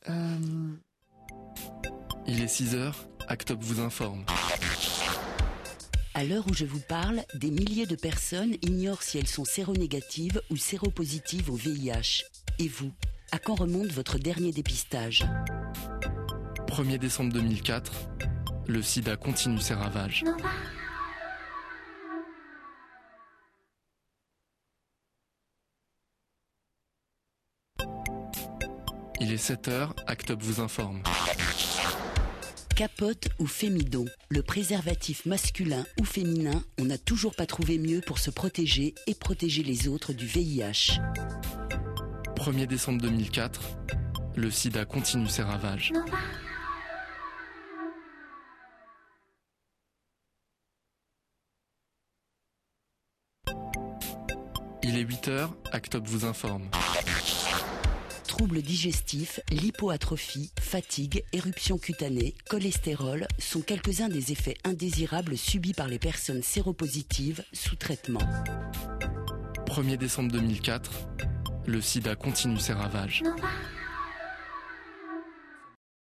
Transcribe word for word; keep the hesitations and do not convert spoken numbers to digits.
Euh... Il est six heures, Actop vous informe. À l'heure où je vous parle, des milliers de personnes ignorent si elles sont séronégatives ou séropositives au V I H. Et vous, à quand remonte votre dernier dépistage ? premier décembre deux mille quatre, le sida continue ses ravages. Il est sept heures, Actop vous informe. Capote ou fémidon, le préservatif masculin ou féminin, on n'a toujours pas trouvé mieux pour se protéger et protéger les autres du V I H. premier décembre deux mille quatre, le sida continue ses ravages. Il est huit heures, Actop vous informe. Troubles digestifs, lipoatrophie, fatigue, éruption cutanée, cholestérol sont quelques-uns des effets indésirables subis par les personnes séropositives sous traitement. premier décembre deux mille quatre, le sida continue ses ravages.